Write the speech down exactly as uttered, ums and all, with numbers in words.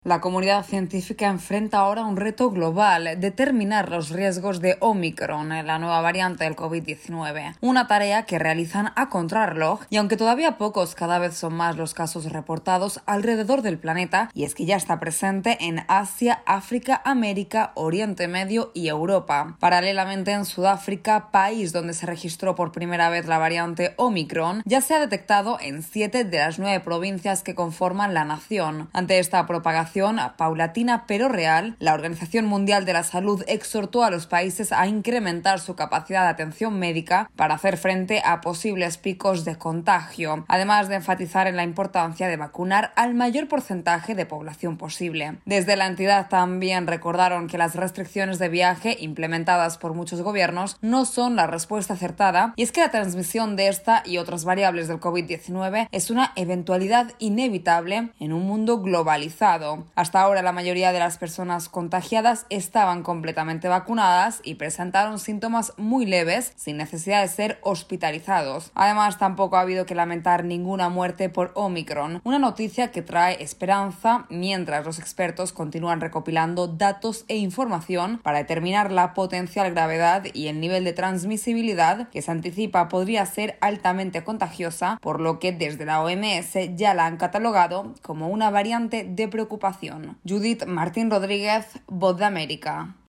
La comunidad científica enfrenta ahora un reto global: determinar los riesgos de Omicron, la nueva variante del COVID diecinueve. Una tarea que realizan a contrarreloj, y aunque todavía pocos, cada vez son más los casos reportados alrededor del planeta, y es que ya está presente en Asia, África, América, Oriente Medio y Europa. Paralelamente, en Sudáfrica, país donde se registró por primera vez la variante Omicron, ya se ha detectado en siete de las nueve provincias que conforman la nación. Ante esta propagación paulatina pero real, la Organización Mundial de la Salud exhortó a los países a incrementar su capacidad de atención médica para hacer frente a posibles picos de contagio, además de enfatizar en la importancia de vacunar al mayor porcentaje de población posible. Desde la entidad también recordaron que las restricciones de viaje implementadas por muchos gobiernos no son la respuesta acertada, y es que la transmisión de esta y otras variables del COVID diecinueve es una eventualidad inevitable en un mundo globalizado. Hasta ahora, la mayoría de las personas contagiadas estaban completamente vacunadas y presentaron síntomas muy leves, sin necesidad de ser hospitalizados. Además, tampoco ha habido que lamentar ninguna muerte por Omicron, una noticia que trae esperanza mientras los expertos continúan recopilando datos e información para determinar la potencial gravedad y el nivel de transmisibilidad que se anticipa podría ser altamente contagiosa, por lo que desde la O M S ya la han catalogado como una variante de preocupación. Judith Martín Rodríguez, Voz de América.